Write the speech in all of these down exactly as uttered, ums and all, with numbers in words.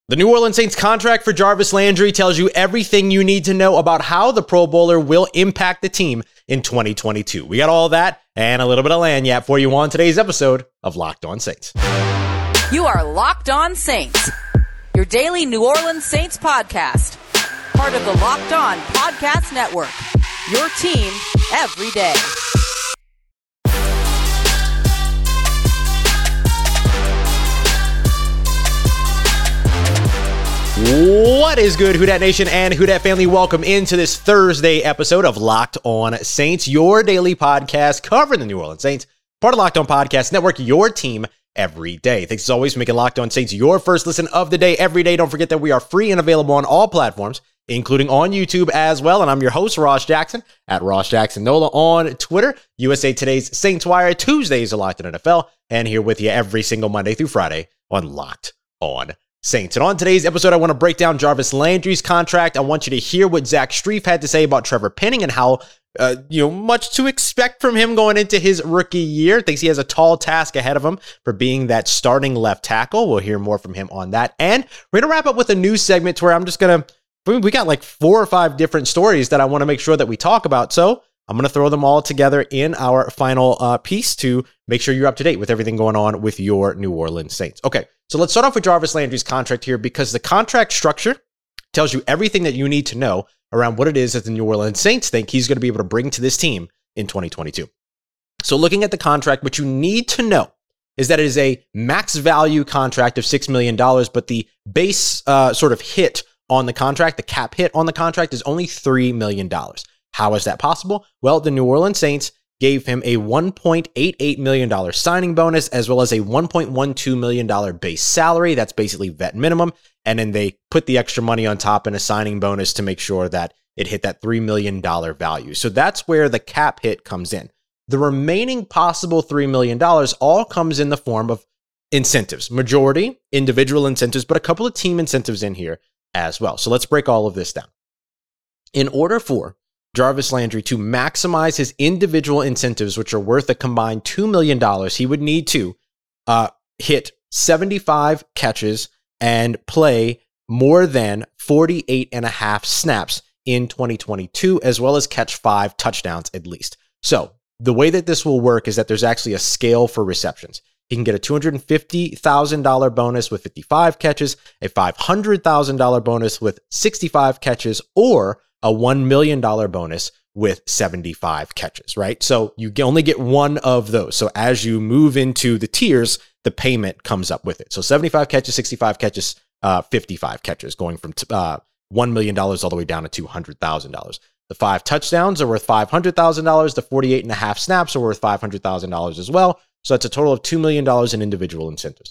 The New Orleans Saints contract for Jarvis Landry tells you everything you need to know about how the Pro Bowler will impact the team in twenty twenty-two. We got all that and a little bit of lagniappe for you on today's episode of Locked On Saints. You are Locked On Saints, your daily New Orleans Saints podcast. Part of the Locked On Podcast Network, your team every day. What is good, Who Dat Nation and Who Dat family? Welcome into this Thursday episode of Locked On Saints, your daily podcast covering the New Orleans Saints, part of Locked On Podcast Network, your team every day. Thanks as always for making Locked On Saints your first listen of the day every day. Don't forget that we are free and available on all platforms, including on YouTube as well. And I'm your host, Ross Jackson, at Ross Jackson Nola on Twitter, U S A Today's Saints Wire, Tuesdays of Locked On N F L, and here with you every single Monday through Friday on Locked On Saints. And on today's episode, I want to break down Jarvis Landry's contract. I want you to hear what Zach Strief had to say about Trevor Penning and how, uh, you know, much to expect from him going into his rookie year. Thinks he has a tall task ahead of him for being that starting left tackle. We'll hear more from him on that. And we're going to wrap up with a news segment where I'm just going to, we got like four or five different stories that I want to make sure that we talk about. So I'm going to throw them all together in our final uh, piece to make sure you're up to date with everything going on with your New Orleans Saints. Okay, so let's start off with Jarvis Landry's contract here because the contract structure tells you everything that you need to know around what it is that the New Orleans Saints think he's going to be able to bring to this team in twenty twenty-two. So looking at the contract, what you need to know is that it is a max value contract of six million dollars, but the base uh, sort of hit on the contract, the cap hit on the contract is only three million dollars. How is that possible? Well, the New Orleans Saints gave him a one point eight eight million dollars signing bonus as well as a one point one two million dollars base salary. That's basically vet minimum. And then they put the extra money on top in a signing bonus to make sure that it hit that three million dollars value. So that's where the cap hit comes in. The remaining possible three million dollars all comes in the form of incentives. Majority individual incentives, but a couple of team incentives in here as well. So let's break all of this down. In order for Jarvis Landry to maximize his individual incentives, which are worth a combined two million dollars, he would need to uh, hit seventy-five catches and play more than forty-eight and a half snaps in twenty twenty-two, as well as catch five touchdowns at least. So the way that this will work is that there's actually a scale for receptions. He can get a two hundred fifty thousand dollars bonus with fifty-five catches, a five hundred thousand dollars bonus with sixty-five catches, or a one million dollars bonus with seventy-five catches, right? So you only get one of those. So as you move into the tiers, the payment comes up with it. So seventy-five catches, sixty-five catches, uh, fifty-five catches, going from uh, one million dollars all the way down to two hundred thousand dollars. The five touchdowns are worth five hundred thousand dollars. The forty-eight and a half snaps are worth five hundred thousand dollars as well. So that's a total of two million dollars in individual incentives.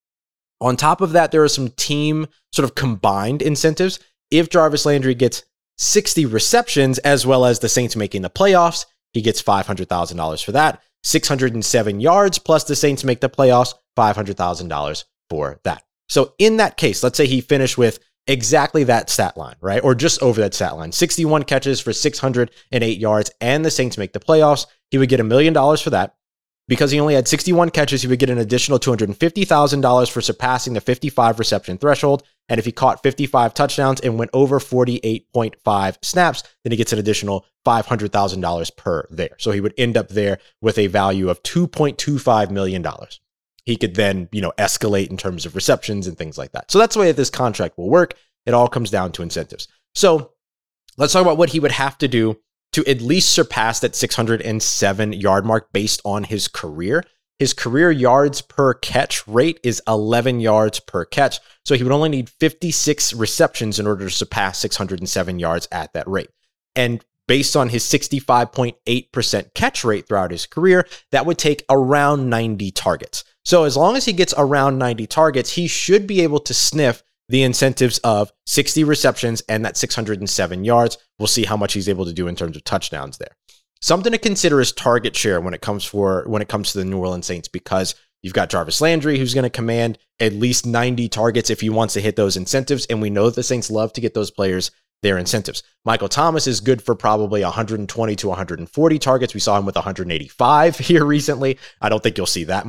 On top of that, there are some team sort of combined incentives. If Jarvis Landry gets sixty receptions, as well as the Saints making the playoffs, he gets five hundred thousand dollars for that. six hundred seven yards, plus the Saints make the playoffs, five hundred thousand dollars for that. So in that case, let's say he finished with exactly that stat line, right? Or just over that stat line, sixty-one catches for six hundred eight yards, and the Saints make the playoffs, he would get a million dollars for that. Because he only had sixty-one catches, he would get an additional two hundred fifty thousand dollars for surpassing the fifty-five reception threshold. And if he caught fifty-five touchdowns and went over forty-eight point five snaps, then he gets an additional five hundred thousand dollars per there. So he would end up there with a value of two point two five million dollars. He could then, you know, escalate in terms of receptions and things like that. So that's the way that this contract will work. It all comes down to incentives. So let's talk about what he would have to do to at least surpass that six hundred seven yard mark based on his career. His career yards per catch rate is eleven yards per catch. So he would only need fifty-six receptions in order to surpass six hundred seven yards at that rate. And based on his sixty-five point eight percent catch rate throughout his career, that would take around ninety targets. So as long as he gets around ninety targets, he should be able to sniff the incentives of sixty receptions and that six hundred seven yards. We'll see how much he's able to do in terms of touchdowns there. Something to consider is target share when it comes for when it comes to the New Orleans Saints, because you've got Jarvis Landry, who's going to command at least ninety targets if he wants to hit those incentives, and we know that the Saints love to get those players their incentives. Michael Thomas is good for probably one hundred twenty to one hundred forty targets. We saw him with one hundred eighty-five here recently. I don't think you'll see that much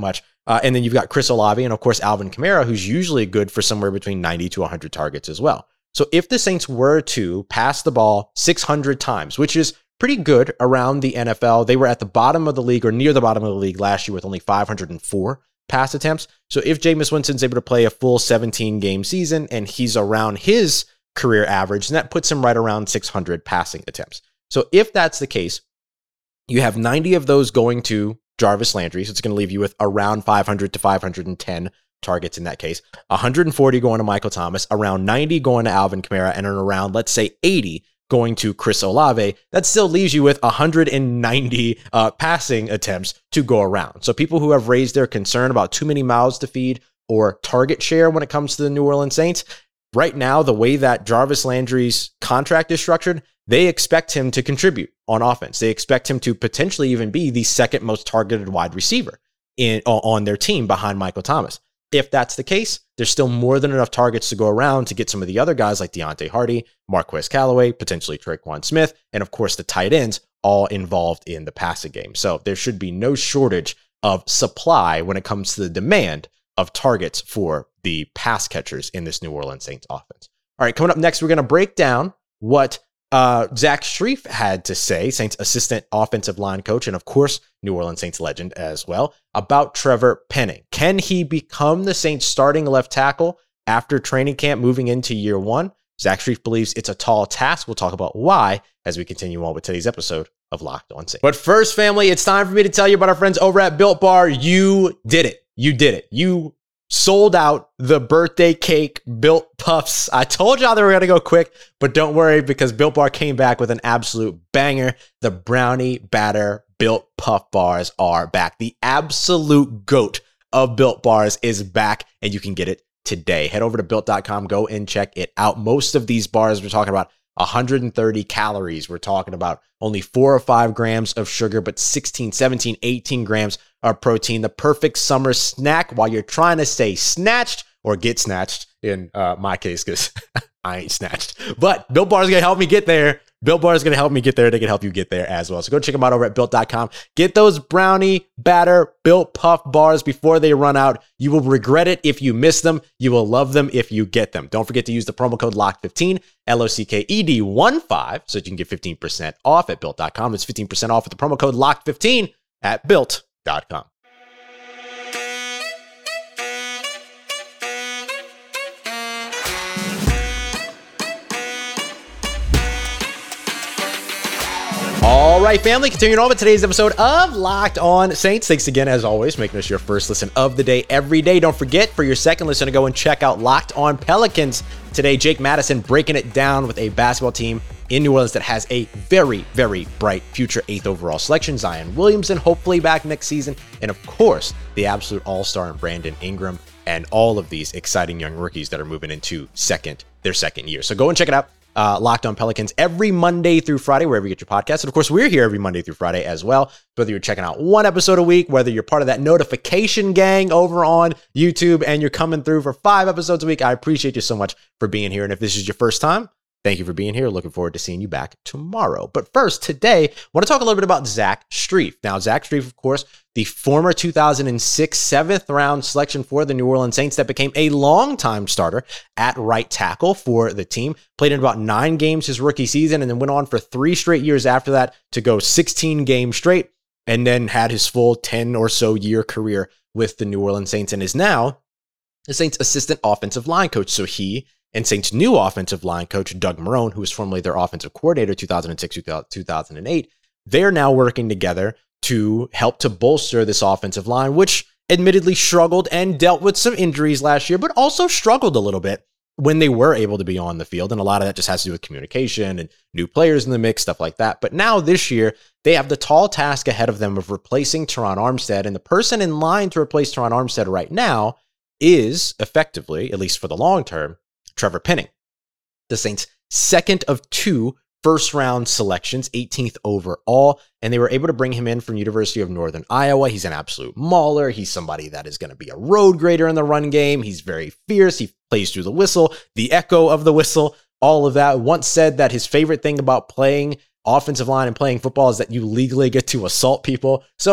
Uh, and then you've got Chris Olave and, of course, Alvin Kamara, who's usually good for somewhere between ninety to one hundred targets as well. So if the Saints were to pass the ball six hundred times, which is pretty good around the N F L, they were at the bottom of the league or near the bottom of the league last year with only five hundred four pass attempts. So if Jameis Winston's able to play a full seventeen game season and he's around his career average, then that puts him right around six hundred passing attempts. So if that's the case, you have ninety of those going to Jarvis Landry. So it's going to leave you with around five hundred to five hundred ten targets in that case. one hundred forty going to Michael Thomas, around ninety going to Alvin Kamara, and around, let's say, eighty going to Chris Olave. That still leaves you with one hundred ninety uh, passing attempts to go around. So people who have raised their concern about too many mouths to feed or target share when it comes to the New Orleans Saints, right now, the way that Jarvis Landry's contract is structured, they expect him to contribute on offense. They expect him to potentially even be the second most targeted wide receiver in on their team behind Michael Thomas. If that's the case, there's still more than enough targets to go around to get some of the other guys like Deontay Hardy, Marquez Callaway, potentially Traquan Smith, and of course the tight ends all involved in the passing game. So there should be no shortage of supply when it comes to the demand of targets for the pass catchers in this New Orleans Saints offense. All right, coming up next, we're going to break down what uh, Zach Strief had to say, Saints assistant offensive line coach, and of course, New Orleans Saints legend as well, about Trevor Penning. Can he become the Saints starting left tackle after training camp moving into year one? Zach Strief believes it's a tall task. We'll talk about why as we continue on with today's episode of Locked On Saints. But first, family, it's time for me to tell you about our friends over at Built Bar. You did it. You did it. You sold out the birthday cake Built Puffs. I told y'all they were going to go quick, but don't worry because Built Bar came back with an absolute banger. The brownie batter Built Puff Bars are back. The absolute GOAT of Built Bars is back, and you can get it today. Head over to built dot com, go and check it out. Most of these bars, we're talking about one hundred thirty calories. We're talking about only four or five grams of sugar, but sixteen, seventeen, eighteen grams of protein. The perfect summer snack while you're trying to stay snatched or get snatched in uh, my case, because I ain't snatched. But Built Bar is going to help me get there. Built Bar is going to help me get there. They can help you get there as well. So go check them out over at built dot com. Get those brownie batter Built Puff bars before they run out. You will regret it if you miss them. You will love them if you get them. Don't forget to use the promo code locked fifteen, L O C K E D one five, so that you can get fifteen percent off at built dot com. It's fifteen percent off with the promo code locked fifteen at built dot com. All right, family, continuing on with today's episode of Locked On Saints. Thanks again, as always, making us your first listen of the day every day. Don't forget, for your second listen, to go and check out Locked On Pelicans. Today, Jake Madison breaking it down with a basketball team in New Orleans that has a very, very bright future eighth overall selection. Zion Williamson, hopefully back next season. And of course, the absolute all-star in Brandon Ingram and all of these exciting young rookies that are moving into second, their second year. So go and check it out. Uh, Locked On Pelicans every Monday through Friday, wherever you get your podcasts. And of course, we're here every Monday through Friday as well. Whether you're checking out one episode a week, whether you're part of that notification gang over on YouTube and you're coming through for five episodes a week, I appreciate you so much for being here. And if this is your first time, thank you for being here. Looking forward to seeing you back tomorrow. But first, today, I want to talk a little bit about Zach Strief. Now, Zach Strief, of course, the former two thousand six seventh round selection for the New Orleans Saints that became a longtime starter at right tackle for the team. Played in about nine games his rookie season and then went on for three straight years after that to go sixteen games straight, and then had his full ten or so year career with the New Orleans Saints and is now the Saints assistant offensive line coach. So he and Saints' new offensive line coach, Doug Marrone, who was formerly their offensive coordinator, two thousand six to two thousand eight, they're now working together to help to bolster this offensive line, which admittedly struggled and dealt with some injuries last year, but also struggled a little bit when they were able to be on the field. And a lot of that just has to do with communication and new players in the mix, stuff like that. But now this year, they have the tall task ahead of them of replacing Teron Armstead. And the person in line to replace Teron Armstead right now is effectively, at least for the long term, Trevor Penning, the Saints' second of two first-round selections, eighteenth overall, and they were able to bring him in from University of Northern Iowa. He's an absolute mauler. He's somebody that is going to be a road grader in the run game. He's very fierce. He plays through the whistle, the echo of the whistle, all of that. Once said that his favorite thing about playing offensive line and playing football is that you legally get to assault people. So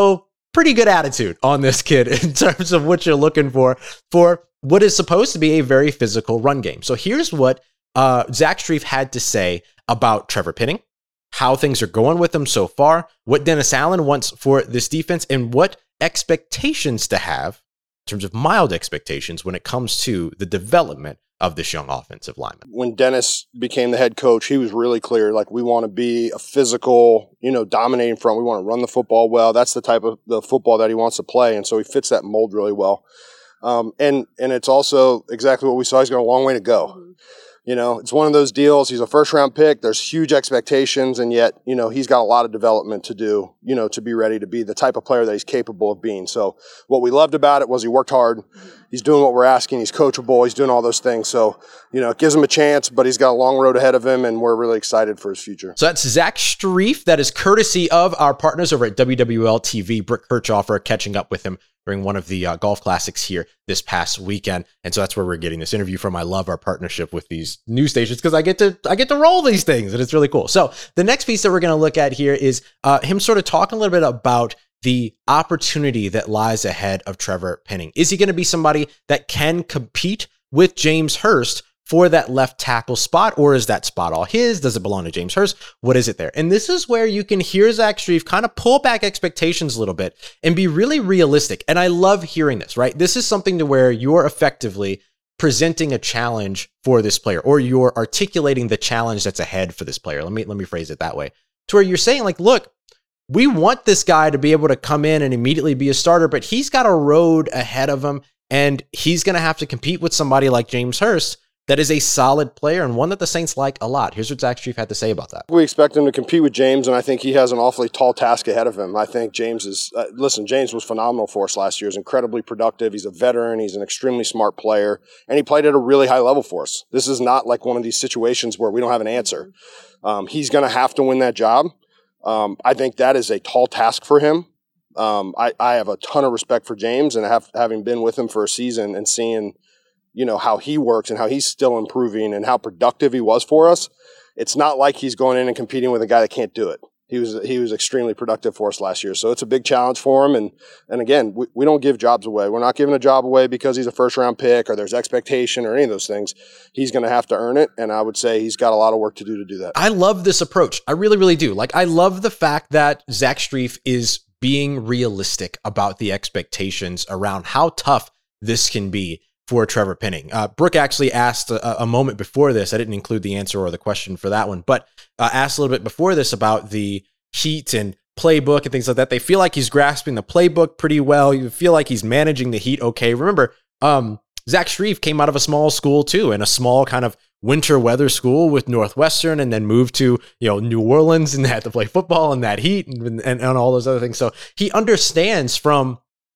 pretty good attitude on this kid in terms of what you're looking for for what is supposed to be a very physical run game. So here's what uh, Zach Strief had to say about Trevor Penning, how things are going with him so far, what Dennis Allen wants for this defense, and what expectations to have in terms of mild expectations when it comes to the development of this young offensive lineman. When Dennis became the head coach, he was really clear, like, we want to be a physical, you know, dominating front. We want to run the football well. That's the type of the football that he wants to play. And so he fits that mold really well. Um, and, and it's also exactly what we saw. He's got a long way to go. Mm-hmm. You know, it's one of those deals. He's a first round pick. There's huge expectations, and yet, you know, he's got a lot of development to do, you know, to be ready to be the type of player that he's capable of being. So what we loved about it was he worked hard. He's doing what we're asking. He's coachable. He's doing all those things. So, you know, it gives him a chance, but he's got a long road ahead of him, and we're really excited for his future. So that's Zach Strief. That is courtesy of our partners over at W W L T V. Brooke Kirchhofer catching up with him during one of the uh, golf classics here this past weekend. And so that's where we're getting this interview from. I love our partnership with these news stations because I get to I get to roll these things, and it's really cool. So the next piece that we're going to look at here is uh, him sort of talking a little bit about the opportunity that lies ahead of Trevor Penning. Is he going to be somebody that can compete with James Hurst for that left tackle spot, or is that spot all his? Does it belong to James Hurst? What is it there? And this is where you can hear Zach Strief kind of pull back expectations a little bit and be really realistic. And I love hearing this, right? This is something to where you're effectively presenting a challenge for this player, or you're articulating the challenge that's ahead for this player. Let me, let me phrase it that way. To where you're saying, like, look, we want this guy to be able to come in and immediately be a starter, but he's got a road ahead of him, and he's going to have to compete with somebody like James Hurst that is a solid player and one that the Saints like a lot. Here's what Zach Strief had to say about that. We expect him to compete with James, and I think he has an awfully tall task ahead of him. I think James is, uh, listen, James was phenomenal for us last year. He's incredibly productive. He's a veteran. He's an extremely smart player, and he played at a really high level for us. This is not like one of these situations where we don't have an answer. Um, he's going to have to win that job. Um, I think that is a tall task for him. Um, I, I have a ton of respect for James, and have, having been with him for a season and seeing, you know, how he works and how he's still improving and how productive he was for us. It's not like he's going in and competing with a guy that can't do it. He was he was extremely productive for us last year. So it's a big challenge for him. And and again, we, we don't give jobs away. We're not giving a job away because he's a first round pick or there's expectation or any of those things. He's going to have to earn it. And I would say he's got a lot of work to do to do that. I love this approach. I really, really do. Like, I love the fact that Zach Strief is being realistic about the expectations around how tough this can be for Trevor Penning. Uh, Brooke actually asked a, a moment before this. I didn't include the answer or the question for that one, but uh, asked a little bit before this about the heat and playbook and things like that. They feel like he's grasping the playbook pretty well. You feel like he's managing the heat okay. Remember, um, Zach Strief came out of a small school too, and a small kind of winter weather school with Northwestern, and then moved to, you know, New Orleans and had to play football in that heat and, and, and all those other things. So he understands from,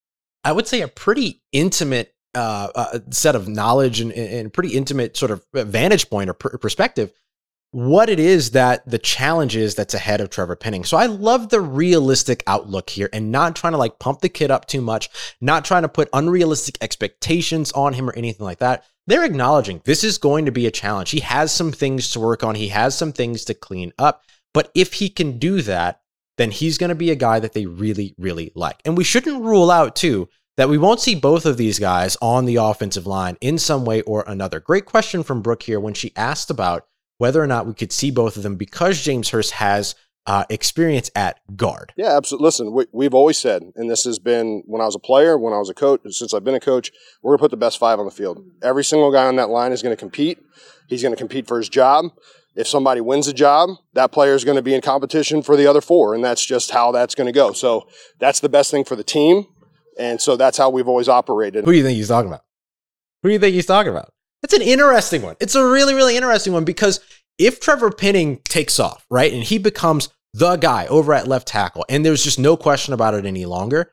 I would say, a pretty intimate Uh, uh, set of knowledge and, and pretty intimate sort of vantage point or pr- perspective, what it is that the challenge is that's ahead of Trevor Penning. So I love the realistic outlook here and not trying to like pump the kid up too much, not trying to put unrealistic expectations on him or anything like that. They're acknowledging this is going to be a challenge. He has some things to work on. He has some things to clean up. But if he can do that, then he's going to be a guy that they really, really like. And we shouldn't rule out too that we won't see both of these guys on the offensive line in some way or another. Great question from Brooke here when she asked about whether or not we could see both of them because James Hurst has uh, experience at guard. Yeah, absolutely. Listen, we, we've always said, and this has been when I was a player, when I was a coach, since I've been a coach, we're going to put the best five on the field. Every single guy on that line is going to compete. He's going to compete for his job. If somebody wins a job, that player is going to be in competition for the other four, and that's just how that's going to go. So that's the best thing for the team. And so that's how we've always operated. Who do you think he's talking about? Who do you think he's talking about? That's an interesting one. It's a really, really interesting one because if Trevor Penning takes off, right, and he becomes the guy over at left tackle, and there's just no question about it any longer,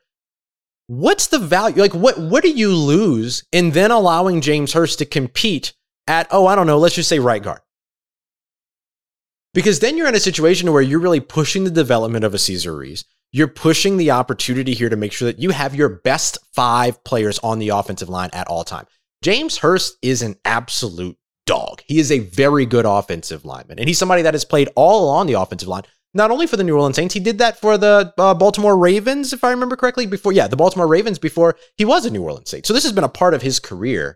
what's the value? Like, what, what do you lose in then allowing James Hurst to compete at, oh, I don't know, let's just say right guard? Because then you're in a situation where you're really pushing the development of a Cesar Ruiz. You're pushing the opportunity here to make sure that you have your best five players on the offensive line at all time. James Hurst is an absolute dog. He is a very good offensive lineman, and he's somebody that has played all along the offensive line, not only for the New Orleans Saints, he did that for the uh, Baltimore Ravens, if I remember correctly, before, yeah, the Baltimore Ravens before he was a New Orleans Saint. So this has been a part of his career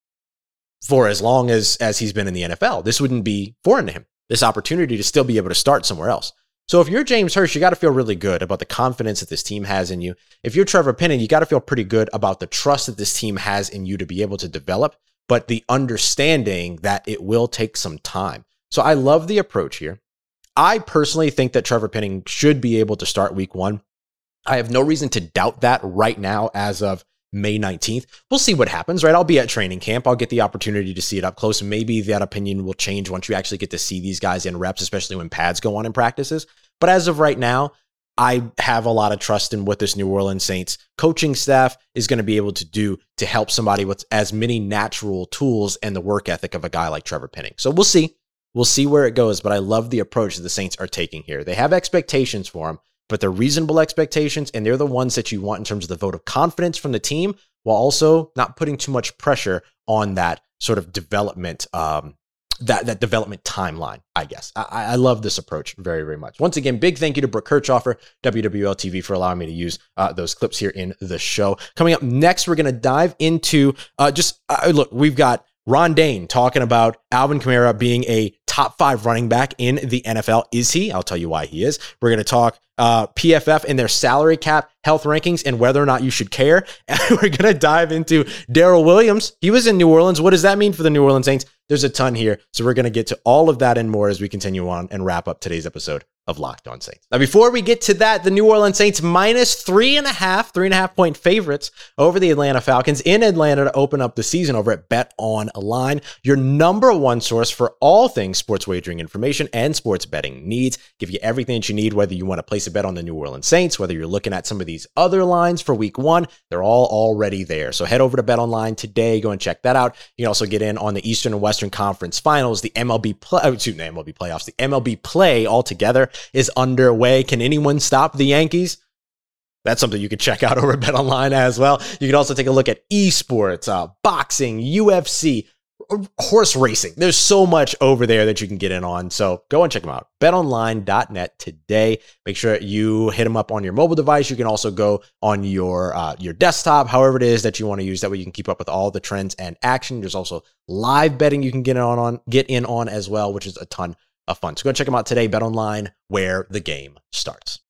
for as long as, as he's been in the N F L. This wouldn't be foreign to him, this opportunity to still be able to start somewhere else. So if you're James Hurst, you got to feel really good about the confidence that this team has in you. If you're Trevor Penning, you got to feel pretty good about the trust that this team has in you to be able to develop, but the understanding that it will take some time. So I love the approach here. I personally think that Trevor Penning should be able to start week one. I have no reason to doubt that right now as of May nineteenth. We'll see what happens, right? I'll be at training camp. I'll get the opportunity to see it up close. Maybe that opinion will change once you actually get to see these guys in reps, especially when pads go on in practices. But as of right now, I have a lot of trust in what this New Orleans Saints coaching staff is going to be able to do to help somebody with as many natural tools and the work ethic of a guy like Trevor Penning. So we'll see. We'll see where it goes, but I love the approach that the Saints are taking here. They have expectations for him, but they're reasonable expectations, and they're the ones that you want in terms of the vote of confidence from the team, while also not putting too much pressure on that sort of development, um, that, that development timeline, I guess. I, I love this approach very, very much. Once again, big thank you to Brooke Kirchhoffer, W W L T V, for allowing me to use uh, those clips here in the show. Coming up next, we're going to dive into uh, just, uh, look, we've got Ron Dayne talking about Alvin Kamara being a top five running back in the N F L. Is he? I'll tell you why he is. We're going to talk uh, P F F and their salary cap health rankings and whether or not you should care. And we're going to dive into Darrell Williams. He was in New Orleans. What does that mean for the New Orleans Saints? There's a ton here. So we're going to get to all of that and more as we continue on and wrap up today's episode of Locked On Saints. Now, before we get to that, the New Orleans Saints minus three and a half, three and a half point favorites over the Atlanta Falcons in Atlanta to open up the season over at BetOnline, your number one source for all things sports wagering information and sports betting needs. Give you everything that you need, whether you want to place a bet on the New Orleans Saints, whether you're looking at some of these other lines for week one, they're all already there. So head over to BetOnline today, go and check that out. You can also get in on the Eastern and Western Conference Finals, the M L B play, oh, excuse me, M L B playoffs, the M L B play altogether is underway. Can anyone stop the Yankees? That's something you can check out over at BetOnline as well. You can also take a look at esports, uh, boxing, U F C, horse racing. There's so much over there that you can get in on. So go and check them out. bet online dot net today. Make sure you hit them up on your mobile device. You can also go on your uh, your desktop, however it is that you want to use. That way you can keep up with all the trends and action. There's also live betting you can get in on, on get in on as well, which is a ton of fun. So go check them out today. BetOnline, where the game starts.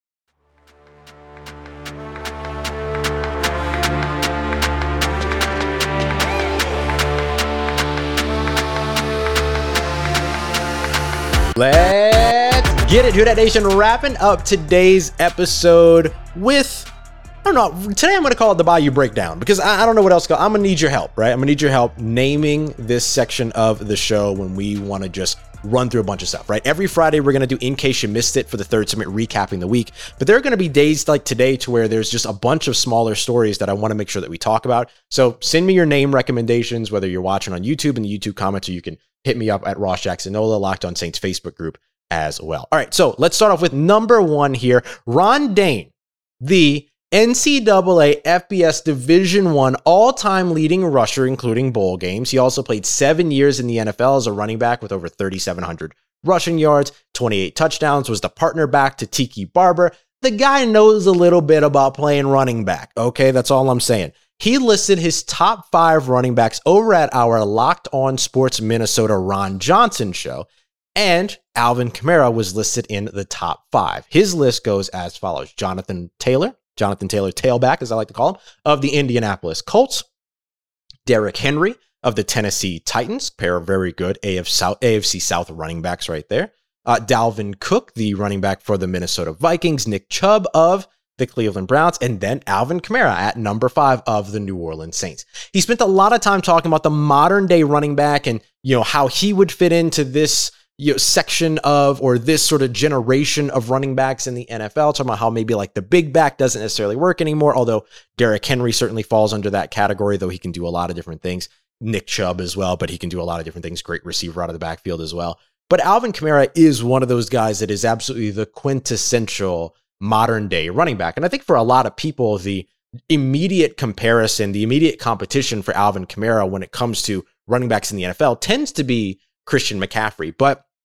Let's get it, Who Dat Nation. Wrapping up today's episode with, I don't know, today I'm going to call it the Bayou Breakdown because I, I don't know what else to call. I'm going to need your help, right? I'm going to need your help naming this section of the show when we want to just run through a bunch of stuff, right? Every Friday, we're going to do In Case You Missed It for the third segment, recapping the week. But there are going to be days like today to where there's just a bunch of smaller stories that I want to make sure that we talk about. So send me your name recommendations, whether you're watching on YouTube in the YouTube comments, or you can hit me up at Ross Jackson-Nola, Locked On Saints Facebook group as well. All right, so let's start off with number one here. Ron Dayne, the N C double A F B S Division One all-time leading rusher, including bowl games. He also played seven years in the N F L as a running back with over thirty-seven hundred rushing yards, twenty-eight touchdowns, was the partner back to Tiki Barber. The guy knows a little bit about playing running back, okay? That's all I'm saying. He listed his top five running backs over at our Locked On Sports Minnesota Ron Johnson show, and Alvin Kamara was listed in the top five. His list goes as follows. Jonathan Taylor, Jonathan Taylor, tailback, as I like to call him, of the Indianapolis Colts. Derrick Henry of the Tennessee Titans, pair of very good A F C South running backs right there. Uh, Dalvin Cook, the running back for the Minnesota Vikings. Nick Chubb of the Cleveland Browns, and then Alvin Kamara at number five of the New Orleans Saints. He spent a lot of time talking about the modern day running back and, you know, how he would fit into this, you know, section of, or this sort of generation of running backs in the N F L, talking about how maybe like the big back doesn't necessarily work anymore, although Derrick Henry certainly falls under that category, though he can do a lot of different things. Nick Chubb as well, but he can do a lot of different things. Great receiver out of the backfield as well. But Alvin Kamara is one of those guys that is absolutely the quintessential modern day running back. And I think for a lot of people, the immediate comparison, the immediate competition for Alvin Kamara when it comes to running backs in the N F L tends to be Christian McCaffrey. But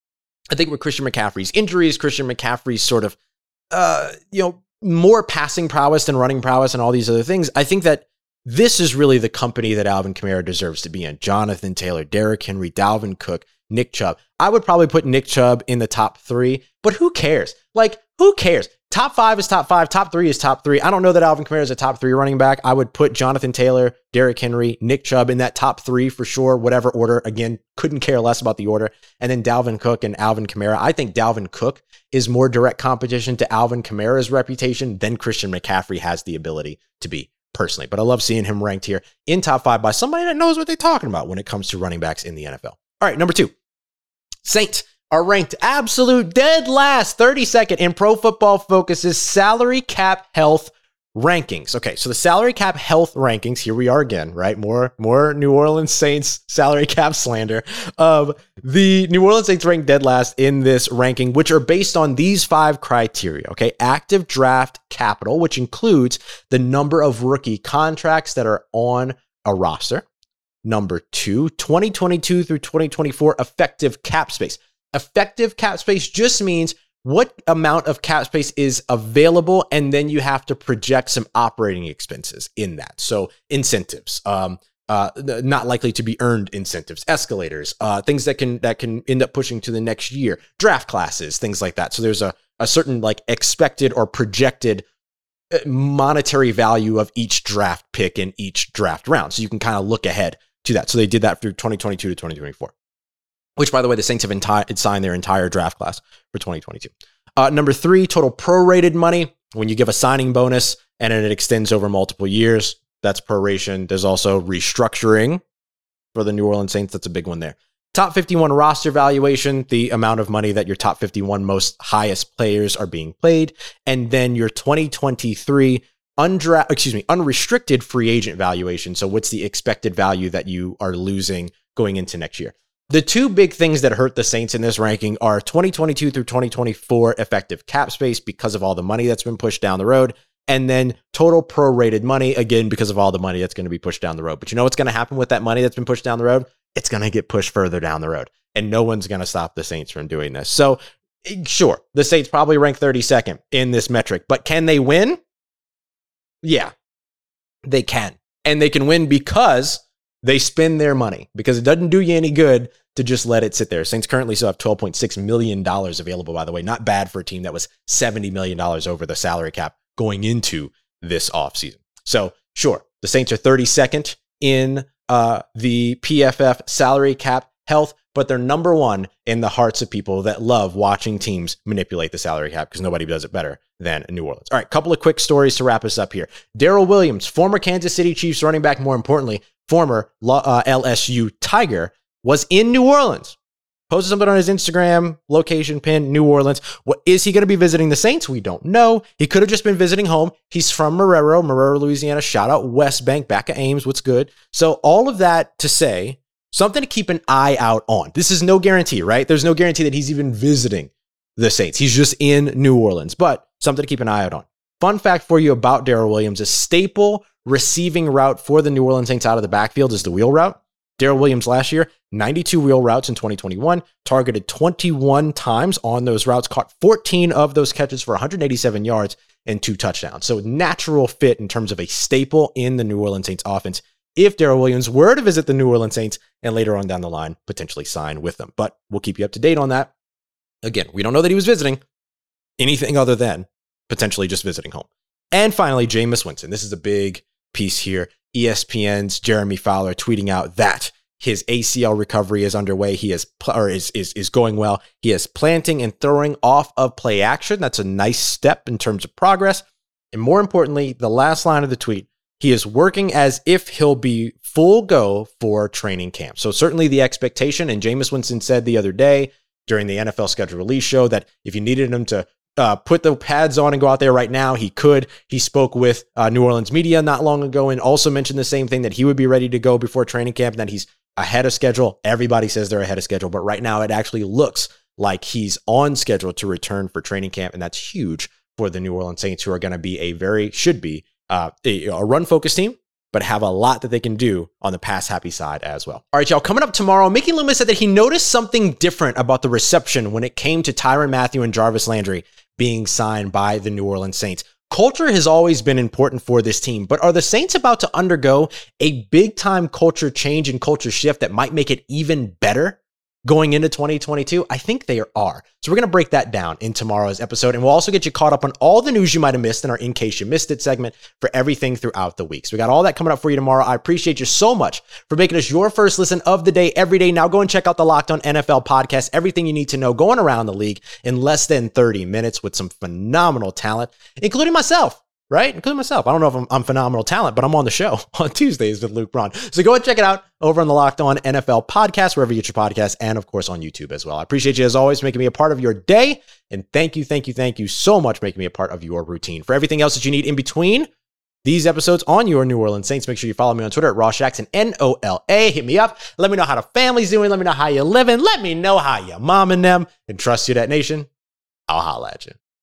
I think with Christian McCaffrey's injuries, Christian McCaffrey's sort of, uh, you know, more passing prowess than running prowess and all these other things, I think that this is really the company that Alvin Kamara deserves to be in. Jonathan Taylor, Derrick Henry, Dalvin Cook, Nick Chubb. I would probably put Nick Chubb in the top three, but who cares? Like, who cares? Top five is top five. Top three is top three. I don't know that Alvin Kamara is a top three running back. I would put Jonathan Taylor, Derrick Henry, Nick Chubb in that top three for sure, whatever order. Again, couldn't care less about the order. And then Dalvin Cook and Alvin Kamara. I think Dalvin Cook is more direct competition to Alvin Kamara's reputation than Christian McCaffrey has the ability to be personally. But I love seeing him ranked here in top five by somebody that knows what they're talking about when it comes to running backs in the N F L. All right, number two. Saints are ranked absolute dead last, thirty-second in Pro Football Focus's salary cap health rankings. Okay, so the salary cap health rankings, here we are again, right? More, more New Orleans Saints salary cap slander. Of the New Orleans Saints ranked dead last in this ranking, which are based on these five criteria, okay? Active draft capital, which includes the number of rookie contracts that are on a roster. Number two, twenty twenty-two through twenty twenty-four effective cap space. Effective cap space just means what amount of cap space is available, and then you have to project some operating expenses in that. So incentives, um, uh, not likely to be earned incentives, escalators, uh, things that can that can end up pushing to the next year, draft classes, things like that. So there's a a certain like expected or projected monetary value of each draft pick in each draft round. So you can kind of look ahead to that. So they did that through twenty twenty-two to twenty twenty-four. Which, by the way, the Saints have enti- signed their entire draft class for twenty twenty-two. Uh, number three, total prorated money. When you give a signing bonus and then it extends over multiple years, that's proration. There's also restructuring for the New Orleans Saints. That's a big one there. Top fifty-one roster valuation, the amount of money that your top fifty-one most highest players are being paid. And then your twenty twenty-three undra- excuse me, unrestricted free agent valuation. So what's the expected value that you are losing going into next year? The two big things that hurt the Saints in this ranking are twenty twenty-two through twenty twenty-four effective cap space because of all the money that's been pushed down the road, and then total prorated money, again, because of all the money that's going to be pushed down the road. But you know what's going to happen with that money that's been pushed down the road? It's going to get pushed further down the road, and no one's going to stop the Saints from doing this. So sure, the Saints probably rank thirty-second in this metric, but can they win? Yeah, they can. And they can win because they spend their money, because it doesn't do you any good to just let it sit there. Saints currently still have twelve point six million dollars available, by the way. Not bad for a team that was seventy million dollars over the salary cap going into this offseason. So sure, the Saints are thirty-second in uh, the P F F salary cap health, but they're number one in the hearts of people that love watching teams manipulate the salary cap, because nobody does it better than New Orleans. All right, couple of quick stories to wrap us up here. Darrell Williams, former Kansas City Chiefs running back, more importantly, former uh, L S U Tiger, was in New Orleans. Posted something on his Instagram, location pin, New Orleans. What is he going to be visiting the Saints? We don't know. He could have just been visiting home. He's from Marrero, Marrero, Louisiana. Shout out West Bank, back of Ames. What's good? So all of that to say, something to keep an eye out on. This is no guarantee, right? There's no guarantee that he's even visiting the Saints. He's just in New Orleans, but something to keep an eye out on. Fun fact for you about Darrell Williams: a staple receiving route for the New Orleans Saints out of the backfield is the wheel route. Darrell Williams last year, ninety-two wheel routes in twenty twenty-one, targeted twenty-one times on those routes, caught fourteen of those catches for one hundred eighty-seven yards and two touchdowns. So natural fit in terms of a staple in the New Orleans Saints offense if Darrell Williams were to visit the New Orleans Saints and later on down the line potentially sign with them. But we'll keep you up to date on that. Again, we don't know that he was visiting anything other than potentially just visiting home. And finally, Jameis Winston. This is a big piece here. E S P N's Jeremy Fowler tweeting out that his A C L recovery is underway. He is or is is is going well. He is planting and throwing off of play action. That's a nice step in terms of progress. And more importantly, the last line of the tweet, he is working as if he'll be full go for training camp. So certainly the expectation, and Jameis Winston said the other day during the N F L schedule release show that if you needed him to Uh, put the pads on and go out there right now, he could. He spoke with uh, New Orleans media not long ago and also mentioned the same thing, that he would be ready to go before training camp, and that he's ahead of schedule. Everybody says they're ahead of schedule, but right now it actually looks like he's on schedule to return for training camp, and that's huge for the New Orleans Saints, who are going to be a very, should be uh, a, a run-focused team but have a lot that they can do on the pass happy side as well. All right, y'all, coming up tomorrow, Mickey Loomis said that he noticed something different about the reception when it came to Tyrann Mathieu and Jarvis Landry being signed by the New Orleans Saints. Culture has always been important for this team, but are the Saints about to undergo a big time culture change and culture shift that might make it even better going into twenty twenty-two? I think they are. So we're going to break that down in tomorrow's episode, and we'll also get you caught up on all the news you might have missed in our In Case You Missed It segment for everything throughout the week. So we got all that coming up for you tomorrow. I appreciate you so much for making us your first listen of the day every day. Now go and check out the Locked On N F L podcast, everything you need to know going around the league in less than thirty minutes with some phenomenal talent, including myself. Right? Including myself. I don't know if I'm, I'm phenomenal talent, but I'm on the show on Tuesdays with Luke Braun. So go and check it out over on the Locked On N F L podcast, wherever you get your podcasts, and of course on YouTube as well. I appreciate you as always for making me a part of your day. And thank you, thank you, thank you so much for making me a part of your routine. For everything else that you need in between these episodes on your New Orleans Saints, make sure you follow me on Twitter at Ross Jackson, N O L A. Hit me up. Let me know how the family's doing. Let me know how you're living. Let me know how your mom and them. And trust you, that nation. I'll holla at you.